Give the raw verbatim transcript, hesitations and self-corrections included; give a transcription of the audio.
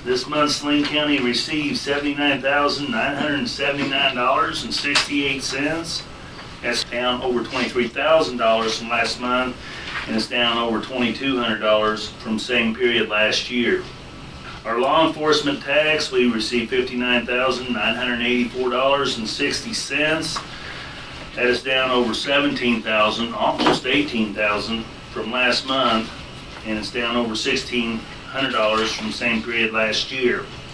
This month, Saline County received seventy-nine thousand nine hundred seventy-nine dollars and sixty-eight cents. That's down over twenty-three thousand dollars from last month, and it's down over twenty-two hundred dollars from same period last year. Our law enforcement tax, we received fifty-nine thousand nine hundred eighty-four dollars and sixty cents. That is down over seventeen thousand dollars, almost eighteen thousand dollars from last month, and it's down over sixteen hundred dollars from same period last year.